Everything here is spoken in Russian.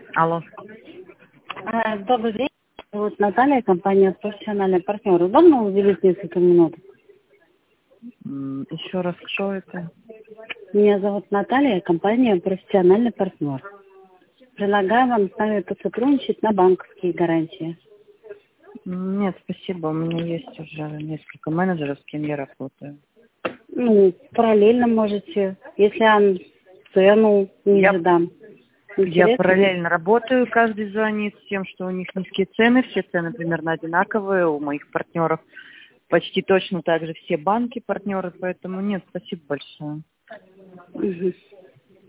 Алло. Добрый день. Вот Наталья, компания «Профессиональный партнер». Удобно уделить несколько минут? Еще раз, кто это? Меня зовут Наталья, компания «Профессиональный партнер». Предлагаю вам с нами посотрудничать на банковские гарантии. Нет, спасибо. У меня есть уже несколько менеджеров, с кем я работаю. Параллельно можете, если я цену не задам. Я параллельно работаю, каждый звонит с тем, что у них низкие цены, все цены примерно одинаковые, у моих партнеров почти точно так же все банки партнеры, поэтому нет, спасибо большое.